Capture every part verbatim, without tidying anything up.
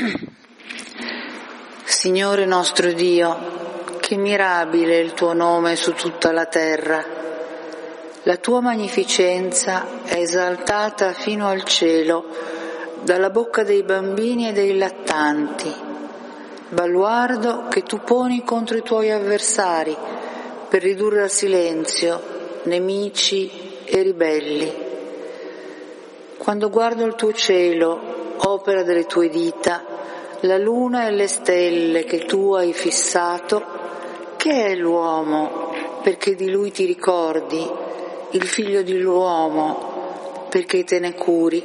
Signore nostro Dio, che mirabile è il tuo nome su tutta la terra. La tua magnificenza è esaltata fino al cielo dalla bocca dei bambini e dei lattanti, baluardo che tu poni contro i tuoi avversari per ridurre al silenzio nemici e ribelli. Quando guardo il tuo cielo, opera delle tue dita, la luna e le stelle che tu hai fissato, che è l'uomo perché di lui ti ricordi, il figlio dell'uomo perché te ne curi?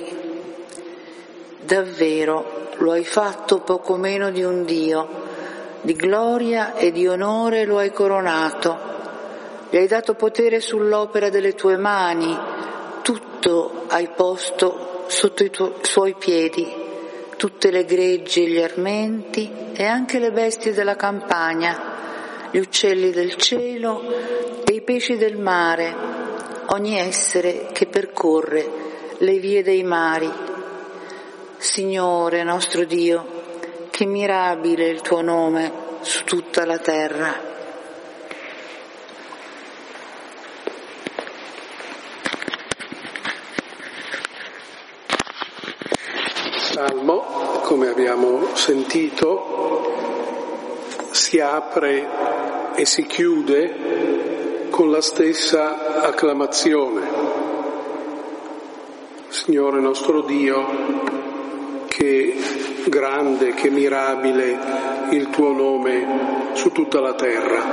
Davvero lo hai fatto poco meno di un Dio, di gloria e di onore lo hai coronato, gli hai dato potere sull'opera delle tue mani, tutto hai posto sotto i tuoi, suoi piedi, tutte le greggi e gli armenti e anche le bestie della campagna, gli uccelli del cielo e i pesci del mare, ogni essere che percorre le vie dei mari. Signore nostro Dio, che mirabile è il tuo nome su tutta la terra. Salmo, come abbiamo sentito, si apre e si chiude con la stessa acclamazione. Signore nostro Dio, che grande, che mirabile il tuo nome su tutta la terra.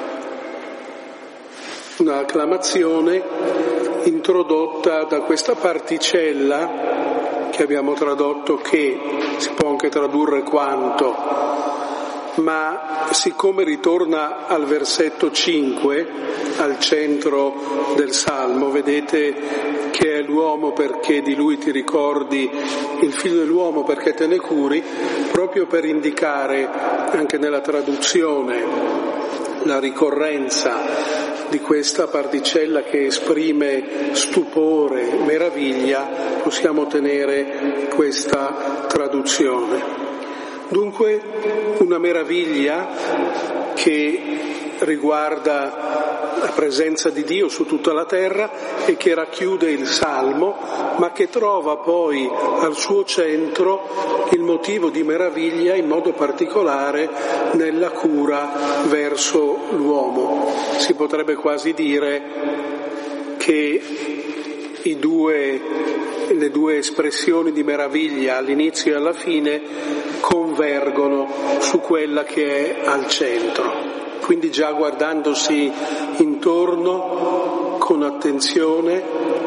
Una acclamazione introdotta da questa particella che abbiamo tradotto che, si può anche tradurre quanto, ma siccome ritorna al versetto cinque, al centro del Salmo, vedete che è l'uomo perché di lui ti ricordi, il figlio dell'uomo perché te ne curi, proprio per indicare anche nella traduzione la ricorrenza di questa particella che esprime stupore, meraviglia, possiamo tenere questa traduzione. Dunque una meraviglia che riguarda la presenza di Dio su tutta la terra e che racchiude il Salmo, ma che trova poi al suo centro il motivo di meraviglia in modo particolare nella cura verso l'uomo. Si potrebbe quasi dire che i due, le due espressioni di meraviglia all'inizio e alla fine convergono su quella che è al centro. Quindi già guardandosi intorno con attenzione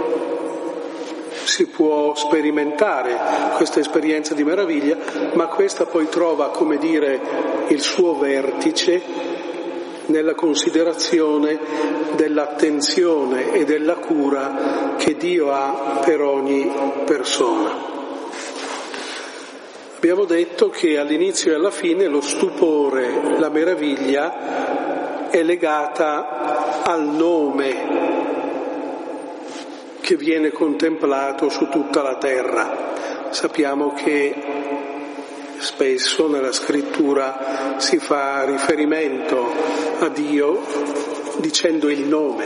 si può sperimentare questa esperienza di meraviglia, ma questa poi trova, come dire, il suo vertice nella considerazione dell'attenzione e della cura che Dio ha per ogni persona. Abbiamo detto che all'inizio e alla fine lo stupore, la meraviglia è legata al nome che viene contemplato su tutta la terra. Sappiamo che spesso nella scrittura si fa riferimento a Dio dicendo il nome,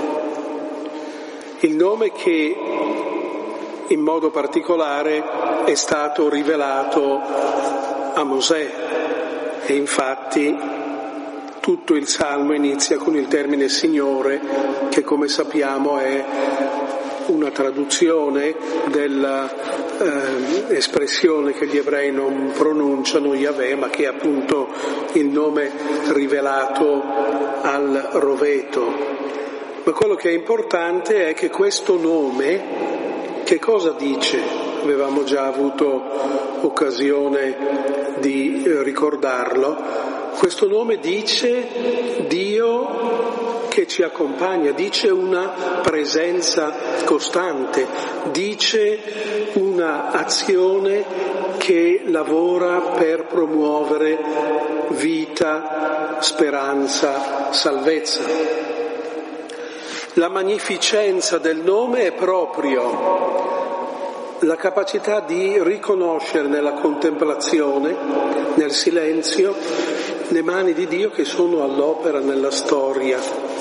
il nome che in modo particolare è stato rivelato a Mosè e infatti tutto il Salmo inizia con il termine Signore, che come sappiamo è una traduzione dell'espressione eh, che gli ebrei non pronunciano, Yahweh, ma che è appunto il nome rivelato al roveto. Ma quello che è importante è che questo nome che cosa dice? Avevamo già avuto occasione di ricordarlo. Questo nome dice Dio che ci accompagna, dice una presenza costante, dice una azione che lavora per promuovere vita, speranza, salvezza. La magnificenza del nome è proprio la capacità di riconoscere nella contemplazione, nel silenzio, le mani di Dio che sono all'opera nella storia.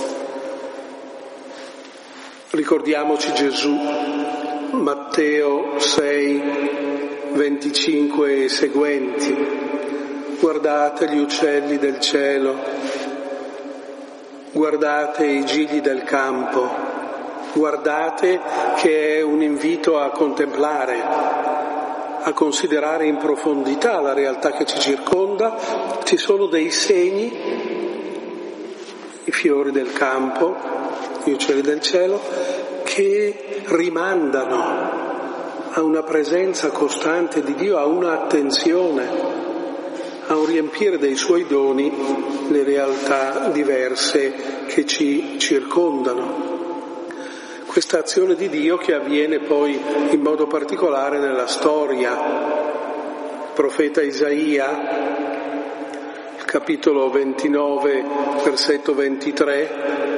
Ricordiamoci Gesù, Matteo sei, venticinque e seguenti. Guardate gli uccelli del cielo, guardate i gigli del campo, guardate che è un invito a contemplare, a considerare in profondità la realtà che ci circonda. Ci sono dei segni, i fiori del campo, gli uccelli del cielo, che rimandano a una presenza costante di Dio, a una attenzione, a un riempire dei suoi doni le realtà diverse che ci circondano. Questa azione di Dio che avviene poi in modo particolare nella storia. Il profeta Isaia, il capitolo ventinove, versetto ventitré,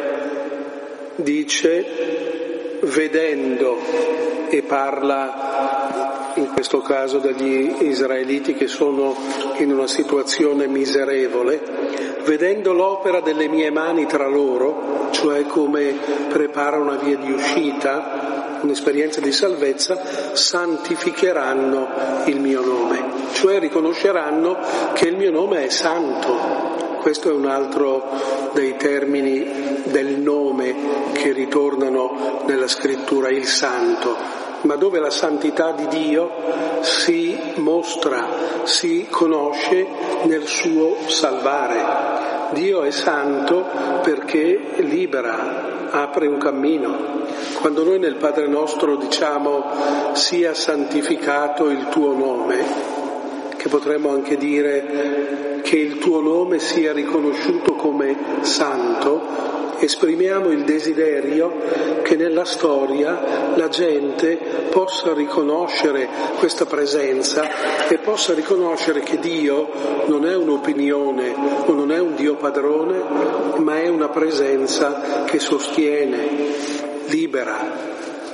dice: vedendo, e parla in questo caso degli israeliti che sono in una situazione miserevole, vedendo l'opera delle mie mani tra loro, cioè come prepara una via di uscita, un'esperienza di salvezza, santificheranno il mio nome, cioè riconosceranno che il mio nome è santo. Questo è un altro dei termini del nome che ritornano nella scrittura, il santo, ma dove la santità di Dio si mostra, si conosce nel suo salvare. Dio è santo perché libera, apre un cammino. Quando noi nel Padre nostro diciamo sia santificato il tuo nome, che potremmo anche dire che il tuo nome sia riconosciuto come santo, esprimiamo il desiderio che nella storia la gente possa riconoscere questa presenza e possa riconoscere che Dio non è un'opinione o non è un Dio padrone, ma è una presenza che sostiene, libera.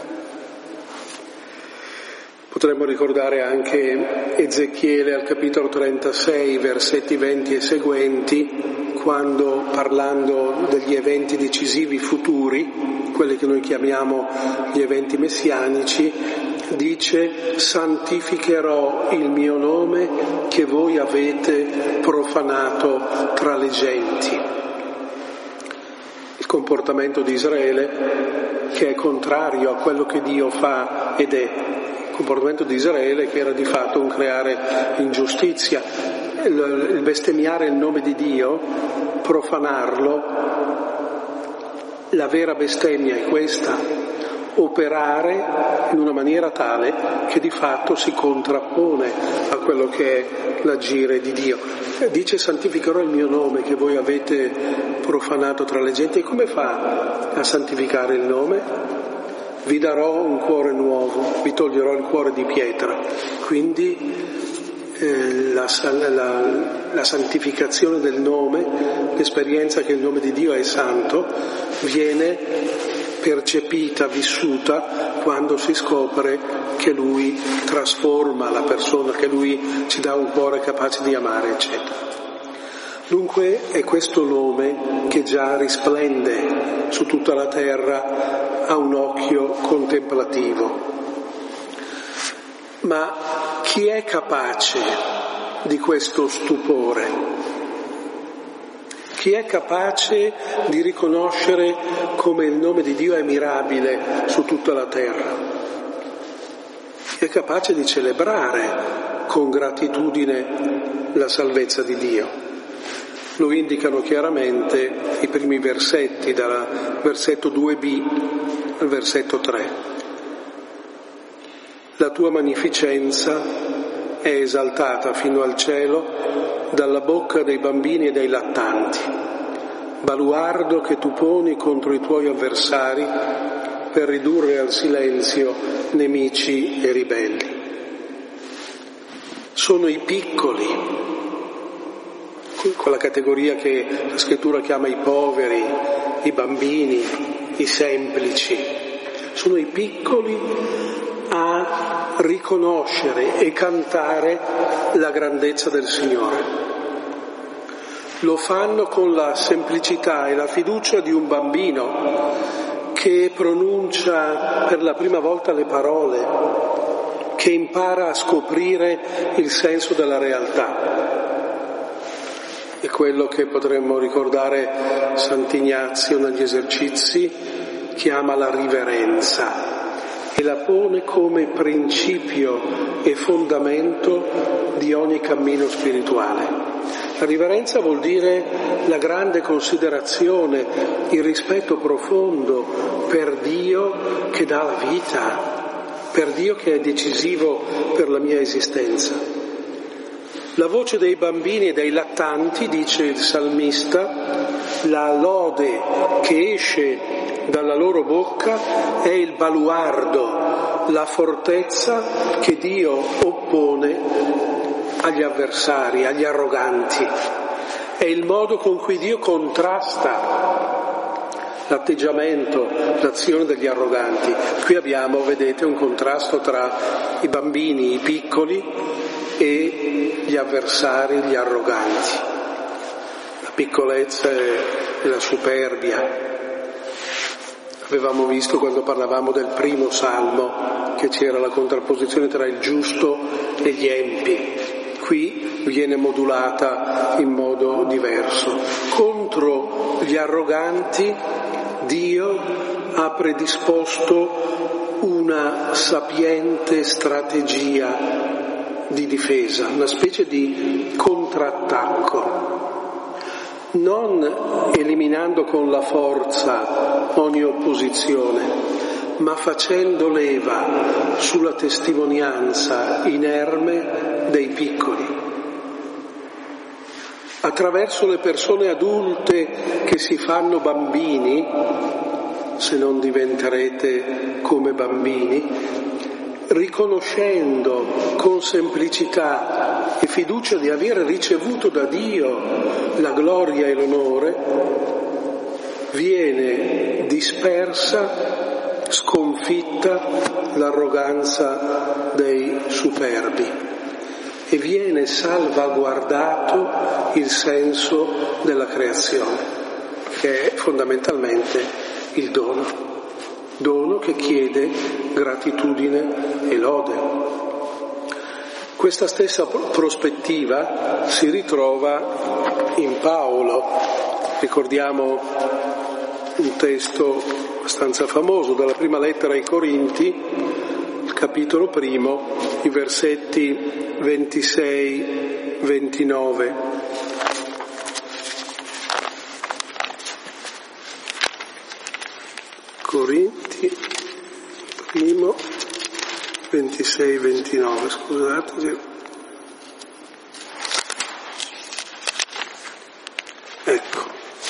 Potremmo ricordare anche Ezechiele al capitolo trentasei, versetti venti e seguenti, quando, parlando degli eventi decisivi futuri, quelli che noi chiamiamo gli eventi messianici, dice: santificherò il mio nome che voi avete profanato tra le genti. Il comportamento di Israele, che è contrario a quello che Dio fa ed è, il comportamento di Israele che era di fatto un creare ingiustizia, il, il bestemmiare il nome di Dio, profanarlo. La vera bestemmia è questa: operare in una maniera tale che di fatto si contrappone a quello che è l'agire di Dio. Dice: santificherò il mio nome che voi avete profanato tra le genti. E come fa a santificare il nome? Vi darò un cuore nuovo, vi toglierò il cuore di pietra. Quindi eh, la, la, la santificazione del nome, l'esperienza che il nome di Dio è santo, viene percepita, vissuta quando si scopre che Lui trasforma la persona, che Lui ci dà un cuore capace di amare, eccetera. Dunque è questo nome che già risplende su tutta la terra a un occhio contemplativo. Ma chi è capace di questo stupore? Chi è capace di riconoscere come il nome di Dio è mirabile su tutta la terra? Chi è capace di celebrare con gratitudine la salvezza di Dio? Lo indicano chiaramente i primi versetti, dal versetto due b al versetto tre. La tua magnificenza è esaltata fino al cielo dalla bocca dei bambini e dei lattanti, baluardo che tu poni contro i tuoi avversari per ridurre al silenzio nemici e ribelli. Sono i piccoli, quella categoria che la scrittura chiama i poveri, i bambini, i semplici, sono i piccoli a riconoscere e cantare la grandezza del Signore. Lo fanno con la semplicità e la fiducia di un bambino che pronuncia per la prima volta le parole, che impara a scoprire il senso della realtà. È quello che potremmo ricordare Sant'Ignazio negli esercizi chiama la riverenza e la pone come principio e fondamento di ogni cammino spirituale. La riverenza vuol dire la grande considerazione, il rispetto profondo per Dio che dà la vita, per Dio che è decisivo per la mia esistenza. La voce dei bambini e dei lattanti, dice il salmista, la lode che esce dalla loro bocca è il baluardo, la fortezza che Dio oppone agli avversari, agli arroganti. È il modo con cui Dio contrasta l'atteggiamento, l'azione degli arroganti. Qui abbiamo, vedete, un contrasto tra i bambini, i piccoli, e gli avversari, gli arroganti. La piccolezza e la superbia. Avevamo visto quando parlavamo del primo salmo che c'era la contrapposizione tra il giusto e gli empi. Qui viene modulata in modo diverso. Contro gli arroganti Dio ha predisposto una sapiente strategia di difesa, una specie di contrattacco, non eliminando con la forza ogni opposizione, ma facendo leva sulla testimonianza inerme dei piccoli. Attraverso le persone adulte che si fanno bambini, se non diventerete come bambini, riconoscendo con semplicità e fiducia di aver ricevuto da Dio la gloria e l'onore, viene dispersa, sconfitta l'arroganza dei superbi e viene salvaguardato il senso della creazione, che è fondamentalmente il dono, dono che chiede gratitudine e lode. Questa stessa prospettiva si ritrova in Paolo. Ricordiamo un testo abbastanza famoso dalla prima lettera ai Corinti, il capitolo primo, i versetti ventisei ventinove. Corinti, primo, ventisei ventinove, scusate. Ecco.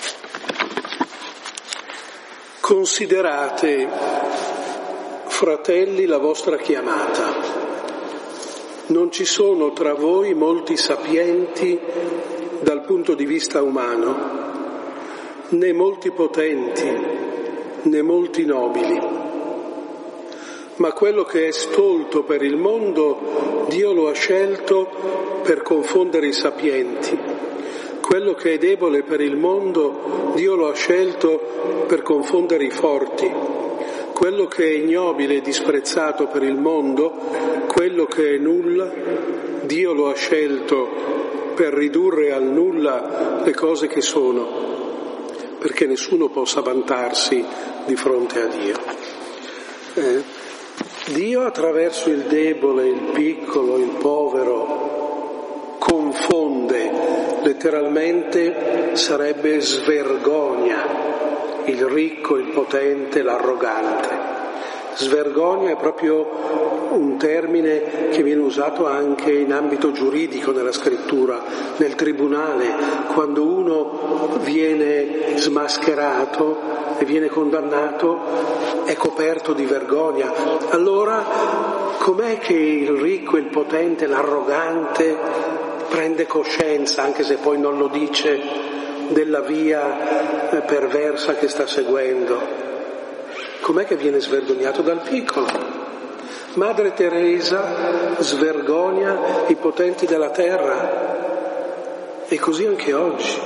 Considerate, fratelli, la vostra chiamata. Non ci sono tra voi molti sapienti dal punto di vista umano, né molti potenti, né molti nobili. Ma quello che è stolto per il mondo, Dio lo ha scelto per confondere i sapienti. Quello che è debole per il mondo, Dio lo ha scelto per confondere i forti. Quello che è ignobile e disprezzato per il mondo, quello che è nulla, Dio lo ha scelto per ridurre al nulla le cose che sono, perché nessuno possa vantarsi di fronte a Dio. Eh, Dio attraverso il debole, il piccolo, il povero, confonde. Letteralmente sarebbe svergogna il ricco, il potente, l'arrogante. Svergogna è proprio un termine che viene usato anche in ambito giuridico nella scrittura, nel tribunale, quando uno viene smascherato e viene condannato è coperto di vergogna. Allora com'è che il ricco, il potente, l'arrogante prende coscienza, anche se poi non lo dice, della via perversa che sta seguendo? Com'è che viene svergognato dal piccolo? Madre Teresa svergogna i potenti della terra, e così anche oggi.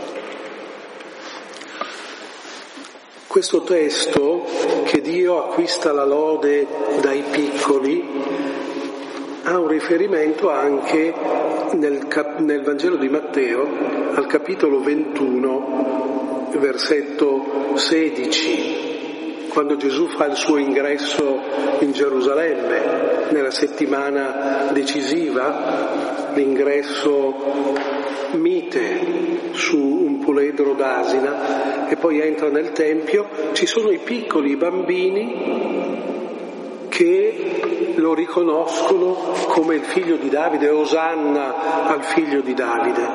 Questo testo, che Dio acquista la lode dai piccoli, ha un riferimento anche nel, cap- nel Vangelo di Matteo, al capitolo ventuno, versetto sedici, quando Gesù fa il suo ingresso in Gerusalemme, nella settimana decisiva, l'ingresso mite su un puledro d'asina, e poi entra nel Tempio. Ci sono i piccoli bambini che lo riconoscono come il figlio di Davide, Osanna al figlio di Davide.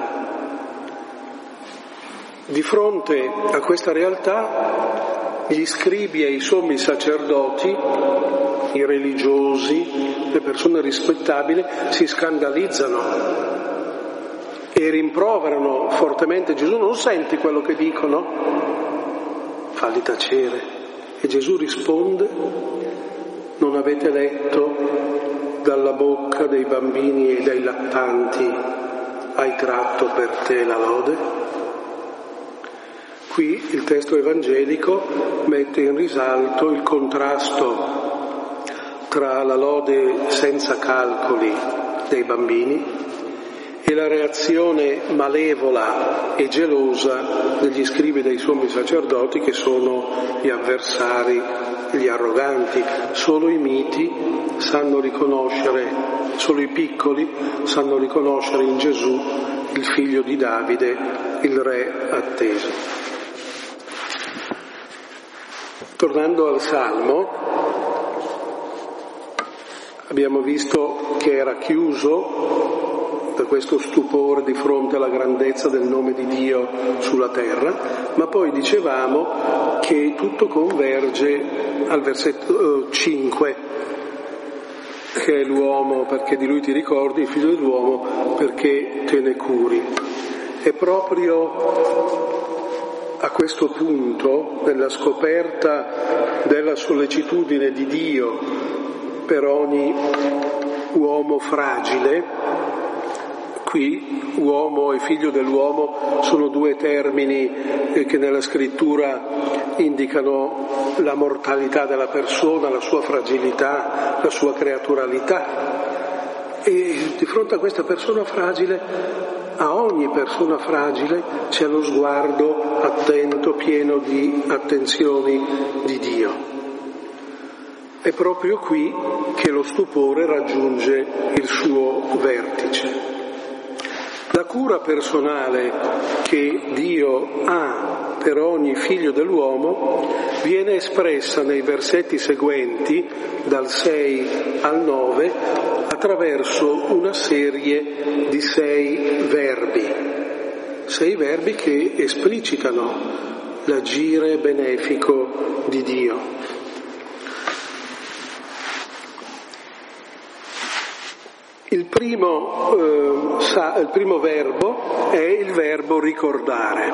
Di fronte a questa realtà, gli scribi e i sommi sacerdoti, i religiosi, le persone rispettabili, si scandalizzano e rimproverano fortemente Gesù. Non senti quello che dicono? Falli tacere. E Gesù risponde: non avete letto dalla bocca dei bambini e dei lattanti hai tratto per te la lode? Qui il testo evangelico mette in risalto il contrasto tra la lode senza calcoli dei bambini e la reazione malevola e gelosa degli scribi e dei sommi sacerdoti, che sono gli avversari, gli arroganti. Solo i miti sanno riconoscere, solo i piccoli sanno riconoscere in Gesù il figlio di Davide, il re atteso. Tornando al Salmo, abbiamo visto che era chiuso da questo stupore di fronte alla grandezza del nome di Dio sulla terra, ma poi dicevamo che tutto converge al versetto cinque, che è l'uomo perché di lui ti ricordi, il figlio dell'uomo perché te ne curi. È proprio a questo punto, nella scoperta della sollecitudine di Dio per ogni uomo fragile. Qui uomo e figlio dell'uomo sono due termini che nella scrittura indicano la mortalità della persona, la sua fragilità, la sua creaturalità. E di fronte a questa persona fragile, a ogni persona fragile, c'è lo sguardo attento, pieno di attenzioni di Dio. È proprio qui che lo stupore raggiunge il suo vertice. La cura personale che Dio ha per ogni figlio dell'uomo viene espressa nei versetti seguenti, dal sei al nove, attraverso una serie di sei verbi. Sei verbi che esplicitano l'agire benefico di Dio. Il primo, eh, sa, il primo verbo è il verbo ricordare,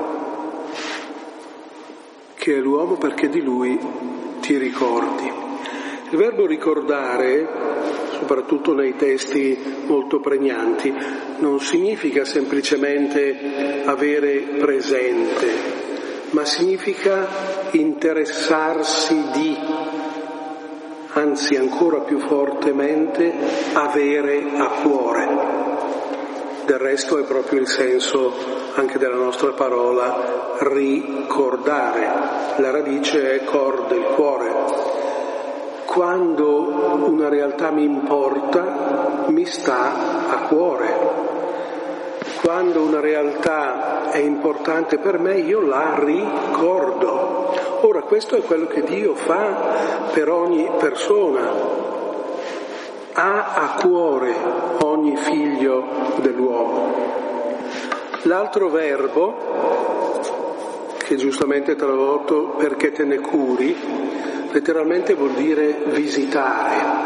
che è l'uomo perché di lui ti ricordi. Il verbo ricordare, soprattutto nei testi molto pregnanti, non significa semplicemente avere presente, ma significa interessarsi di, anzi ancora più fortemente, avere a cuore. Del resto è proprio il senso anche della nostra parola ricordare. La radice è corde, il cuore. Quando una realtà mi importa, mi sta a cuore. Quando una realtà è importante per me, io la ricordo. Ora, questo è quello che Dio fa per ogni persona. Ha a cuore ogni figlio dell'uomo. L'altro verbo, che giustamente è tradotto perché te ne curi, letteralmente vuol dire visitare.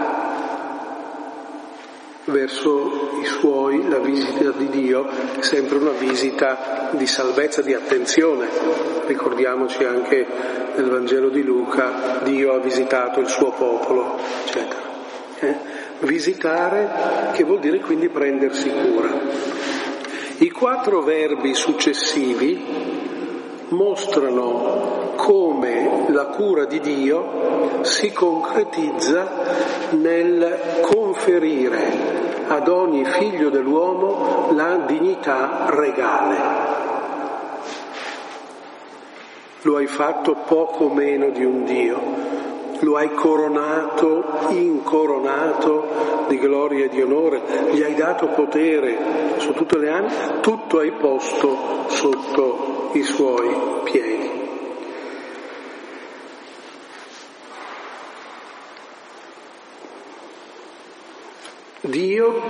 Verso i suoi la visita di Dio è sempre una visita di salvezza, di attenzione. Ricordiamoci anche nel Vangelo di Luca, Dio ha visitato il suo popolo, eccetera. Eh? Visitare, che vuol dire quindi prendersi cura. I quattro verbi successivi mostrano come la cura di Dio si concretizza nel conferire ad ogni figlio dell'uomo la dignità regale. Lo hai fatto poco meno di un Dio, lo hai coronato, incoronato di gloria e di onore, gli hai dato potere su tutte le anime, tutto hai posto sotto i suoi piedi. Dio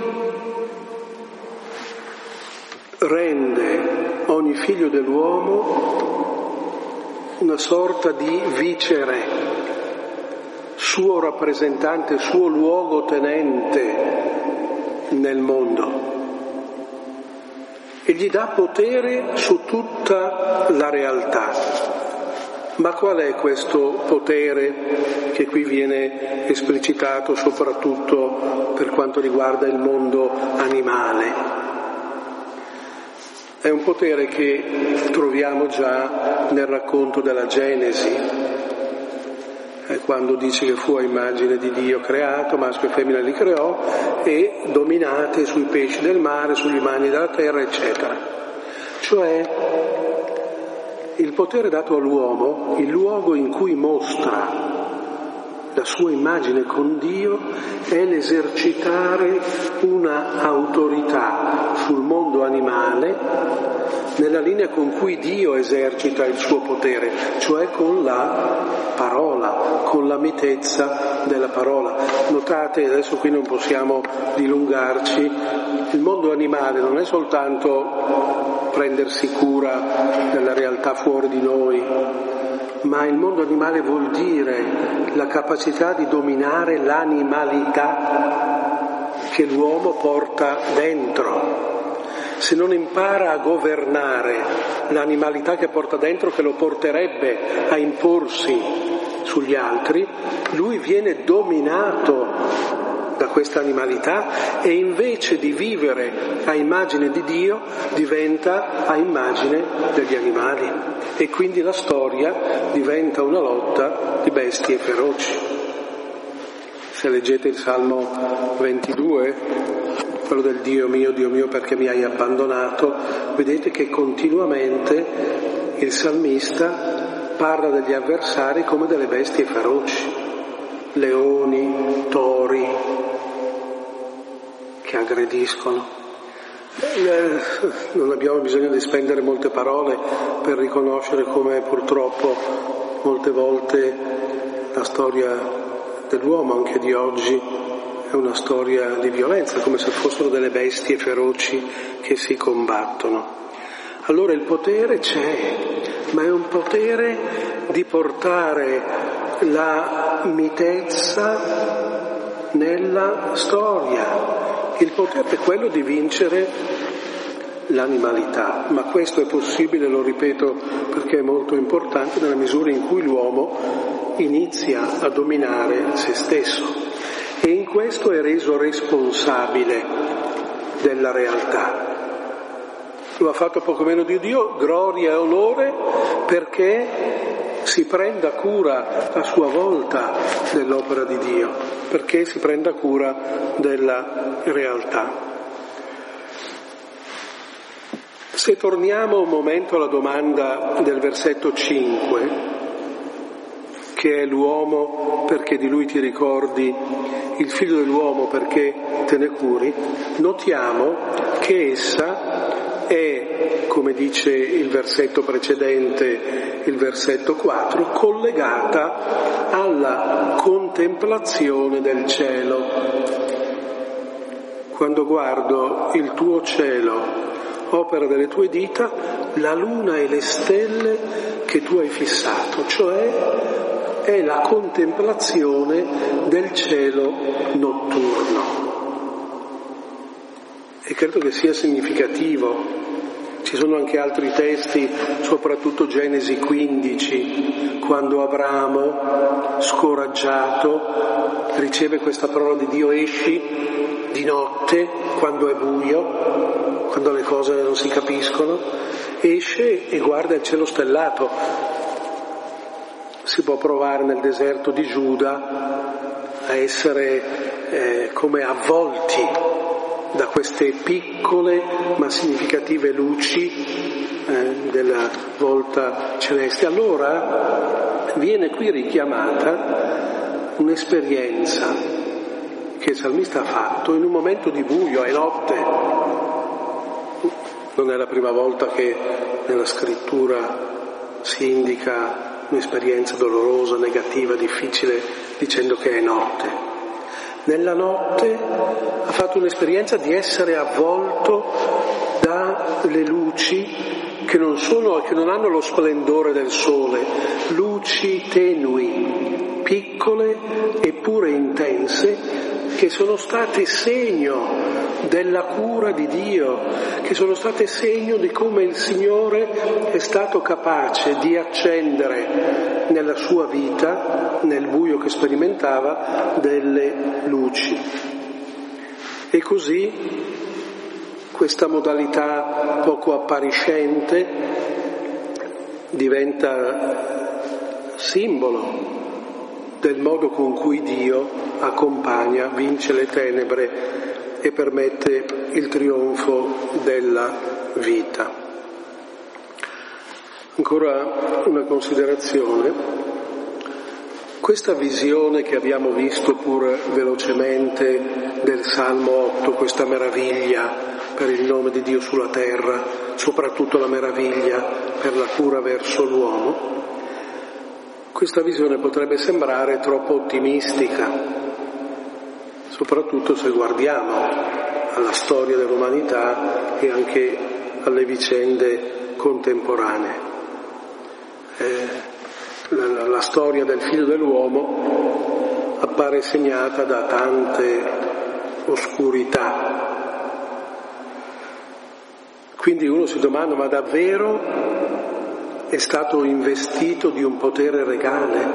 rende ogni figlio dell'uomo una sorta di vicere, suo rappresentante, suo luogotenente nel mondo, e gli dà potere su tutta la realtà. Ma qual è questo potere che qui viene esplicitato soprattutto per quanto riguarda il mondo animale? È un potere che troviamo già nel racconto della Genesi, eh, quando dice che fu a immagine di Dio creato, maschio e femmina li creò, e dominate sui pesci del mare, sugli animali della terra, eccetera. Cioè, il potere dato all'uomo, il luogo in cui mostra la sua immagine con Dio, è l'esercitare una autorità sul mondo animale nella linea con cui Dio esercita il suo potere, cioè con la parola, con la mitezza della parola. Notate, adesso qui non possiamo dilungarci, il mondo animale non è soltanto prendersi cura della realtà fuori di noi, ma il mondo animale vuol dire la capacità di dominare l'animalità che l'uomo porta dentro. Se non impara a governare l'animalità che porta dentro, che lo porterebbe a imporsi sugli altri, lui viene dominato da questa animalità e invece di vivere a immagine di Dio diventa a immagine degli animali, e quindi la storia diventa una lotta di bestie feroci. Se leggete il Salmo ventidue, quello del Dio mio, Dio mio, perché mi hai abbandonato, vedete che continuamente il salmista parla degli avversari come delle bestie feroci, leoni, tori che aggrediscono. Non abbiamo bisogno di spendere molte parole per riconoscere come purtroppo molte volte la storia dell'uomo, anche di oggi, è una storia di violenza, come se fossero delle bestie feroci che si combattono. Allora il potere c'è, ma è un potere di portare la mitezza nella storia. Il potere è quello di vincere l'animalità, ma questo è possibile, lo ripeto perché è molto importante, nella misura in cui l'uomo inizia a dominare se stesso, e in questo è reso responsabile della realtà. Lo ha fatto poco meno di Dio, gloria e onore, perché si prenda cura a sua volta dell'opera di Dio, perché si prenda cura della realtà. Se torniamo un momento alla domanda del versetto cinque, che è l'uomo perché di lui ti ricordi, il figlio dell'uomo perché te ne curi, notiamo che essa è, come dice il versetto precedente, il versetto quattro, collegata alla contemplazione del cielo. Quando guardo il tuo cielo, opera delle tue dita, la luna e le stelle che tu hai fissato, cioè è la contemplazione del cielo notturno. E credo che sia significativo Ci sono anche altri testi, soprattutto Genesi quindici, quando Abramo, scoraggiato, riceve questa parola di Dio: esci di notte, quando è buio, quando le cose non si capiscono, esce e guarda il cielo stellato. Si può provare nel deserto di Giuda a essere eh, come avvolti da queste piccole ma significative luci eh, della volta celeste. Allora viene qui richiamata un'esperienza che il salmista ha fatto in un momento di buio, è notte. Non è la prima volta che nella scrittura si indica un'esperienza dolorosa, negativa, difficile, dicendo che è notte. Nella notte ha fatto un'esperienza di essere avvolto dalle luci che non sono, che non hanno lo splendore del sole, luci tenui, piccole eppure intense, che sono state segno della cura di Dio, che sono state segno di come il Signore è stato capace di accendere nella sua vita, nel buio che sperimentava, delle luci. E così questa modalità poco appariscente diventa simbolo del modo con cui Dio accompagna, vince le tenebre e permette il trionfo della vita. Ancora una considerazione: questa visione che abbiamo visto pur velocemente del Salmo otto, questa meraviglia per il nome di Dio sulla terra, soprattutto la meraviglia per la cura verso l'uomo, questa visione potrebbe sembrare troppo ottimistica, soprattutto se guardiamo alla storia dell'umanità e anche alle vicende contemporanee. Eh, la, la storia del figlio dell'uomo appare segnata da tante oscurità. Quindi uno si domanda: ma davvero è stato investito di un potere regale?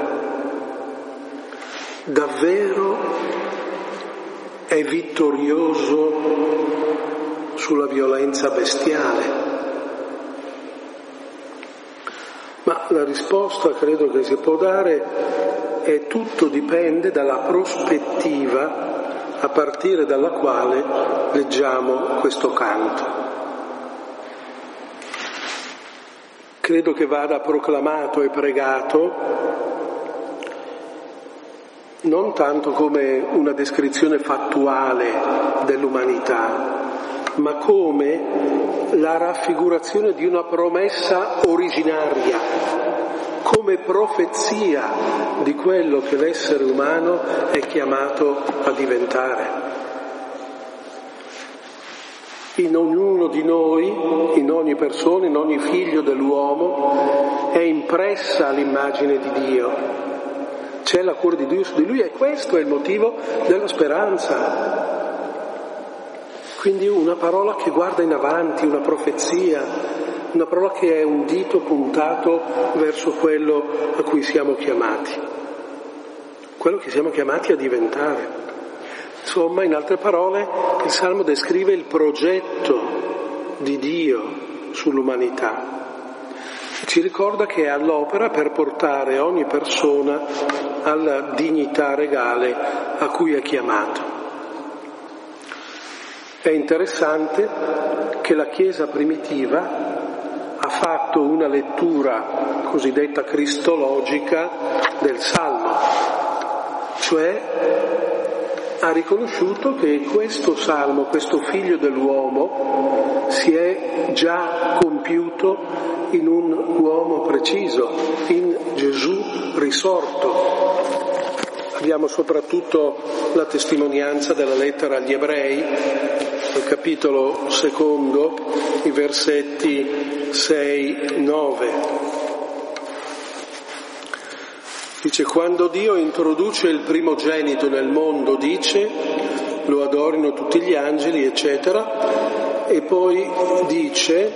Davvero è vittorioso sulla violenza bestiale? Ma la risposta credo che si può dare è: tutto dipende dalla prospettiva a partire dalla quale leggiamo questo canto. Credo che vada proclamato e pregato non tanto come una descrizione fattuale dell'umanità, ma come la raffigurazione di una promessa originaria, come profezia di quello che l'essere umano è chiamato a diventare. In ognuno di noi, in ogni persona, in ogni figlio dell'uomo è impressa l'immagine di Dio. C'è la cura di Dio su di lui e questo è il motivo della speranza. Quindi una parola che guarda in avanti, una profezia, una parola che è un dito puntato verso quello a cui siamo chiamati, quello che siamo chiamati a diventare. Insomma, in altre parole, il Salmo descrive il progetto di Dio sull'umanità. Ci ricorda che è all'opera per portare ogni persona alla dignità regale a cui è chiamato. È interessante che la Chiesa primitiva ha fatto una lettura cosiddetta cristologica del Salmo, cioè ha riconosciuto che questo Salmo, questo figlio dell'uomo, si è già compiuto in un uomo preciso, in Gesù risorto. Abbiamo soprattutto la testimonianza della lettera agli Ebrei, al capitolo secondo, i versetti sei nove. Dice: quando Dio introduce il primogenito nel mondo, dice, lo adorino tutti gli angeli, eccetera, e poi dice,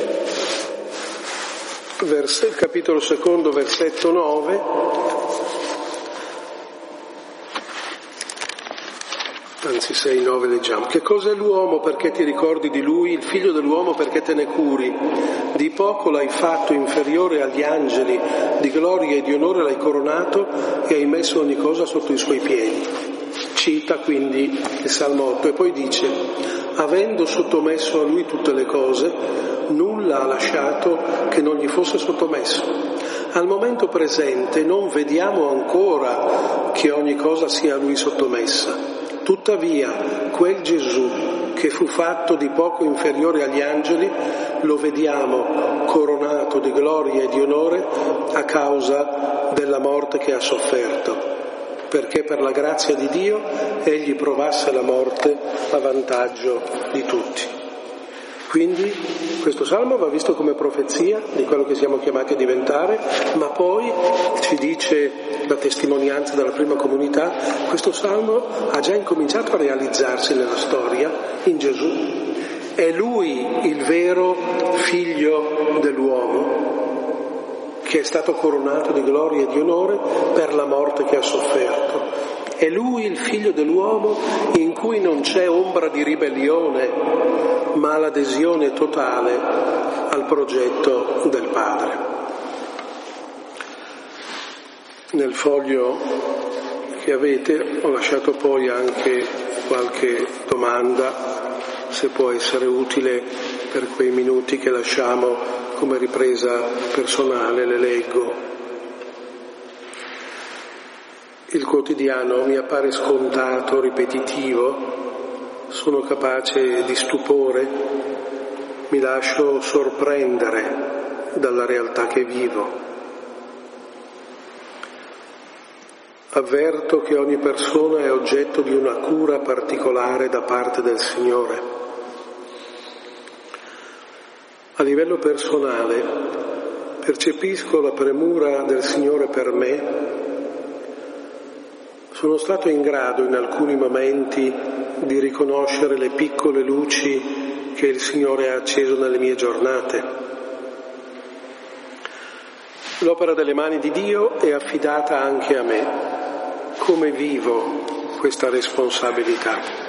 vers- capitolo secondo, versetto nove, anzi sei nove leggiamo. Che cos'è l'uomo perché ti ricordi di lui, il figlio dell'uomo perché te ne curi? Di poco l'hai fatto inferiore agli angeli, di gloria e di onore l'hai coronato e hai messo ogni cosa sotto i suoi piedi. Cita quindi il Salmo otto e poi dice: avendo sottomesso a lui tutte le cose, nulla ha lasciato che non gli fosse sottomesso. Al momento presente non vediamo ancora che ogni cosa sia a lui sottomessa. Tuttavia, quel Gesù che fu fatto di poco inferiore agli angeli, lo vediamo coronato di gloria e di onore a causa della morte che ha sofferto, perché per la grazia di Dio egli provasse la morte a vantaggio di tutti. Quindi questo salmo va visto come profezia di quello che siamo chiamati a diventare, ma poi ci dice la testimonianza della prima comunità, questo salmo ha già incominciato a realizzarsi nella storia in Gesù. È lui il vero figlio dell'uomo che è stato coronato di gloria e di onore per la morte che ha sofferto. È lui il figlio dell'uomo in cui non c'è ombra di ribellione, ma l'adesione totale al progetto del Padre. Nel foglio che avete ho lasciato poi anche qualche domanda, se può essere utile per quei minuti che lasciamo come ripresa personale, le leggo. Il quotidiano mi appare scontato, ripetitivo, sono capace di stupore, mi lascio sorprendere dalla realtà che vivo. Avverto che ogni persona è oggetto di una cura particolare da parte del Signore. A livello personale percepisco la premura del Signore per me. Sono stato in grado in alcuni momenti di riconoscere le piccole luci che il Signore ha acceso nelle mie giornate. L'opera delle mani di Dio è affidata anche a me. Come vivo questa responsabilità?